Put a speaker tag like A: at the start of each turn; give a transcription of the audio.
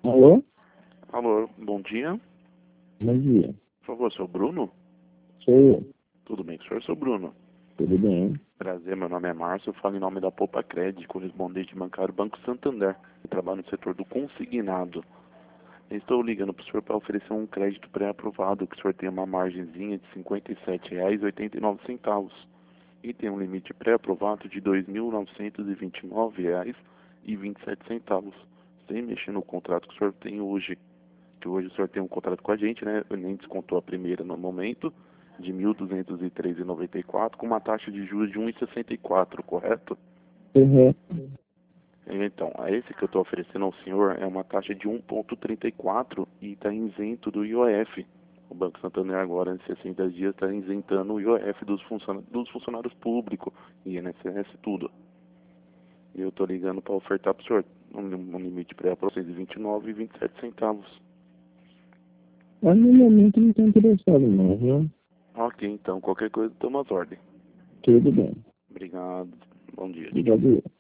A: Alô?
B: Alô, bom dia.
A: Bom dia.
B: Por favor, sou o Bruno?
A: Sou eu.
B: Tudo bem, senhor? Sou o Bruno.
A: Tudo bem?
B: Prazer, meu nome é Márcio, eu falo em nome da Poupa Cred, correspondente bancário Banco Santander. Eu trabalho no setor do consignado. Eu estou ligando para o senhor para oferecer um crédito pré-aprovado, que o senhor tem uma margenzinha de R$ 57,89 e tem um limite pré-aprovado de R$ 2.929,27, sem mexer no contrato que o senhor tem hoje. Que hoje o senhor tem um contrato com a gente, né? Nem descontou a primeira no momento, de R$ 1.203,94, com uma taxa de juros de 1,64, correto?
A: Uhum.
B: Então, a esse que eu estou oferecendo ao senhor é uma taxa de 1,34 e está isento do IOF. O Banco Santander agora, em 60 dias, está isentando o IOF dos funcionários públicos, INSS, tudo. E eu estou ligando para ofertar para o senhor um limite pré-aprovado de R$ 29,27.
A: Mas no momento não estou interessado não, viu?
B: Ok, então, qualquer coisa, toma as ordens.
A: Tudo bem.
B: Obrigado. Bom dia.
A: Obrigado.